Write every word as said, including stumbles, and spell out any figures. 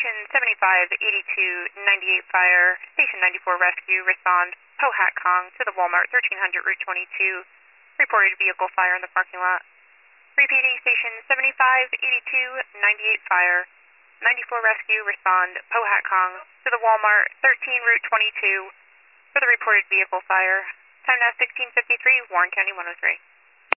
Station seventy-five eighty-two ninety-eight Fire, Station ninety-four Rescue, respond Pohatcong to the Walmart thirteen hundred Route twenty-two. Reported vehicle fire in the parking lot. Repeating, Station seventy-five eighty-two ninety-eight Fire, ninety-four Rescue, respond Pohatcong to the Walmart thirteen Route twenty-two for the reported vehicle fire. Time now sixteen fifty-three, Warren County one oh three.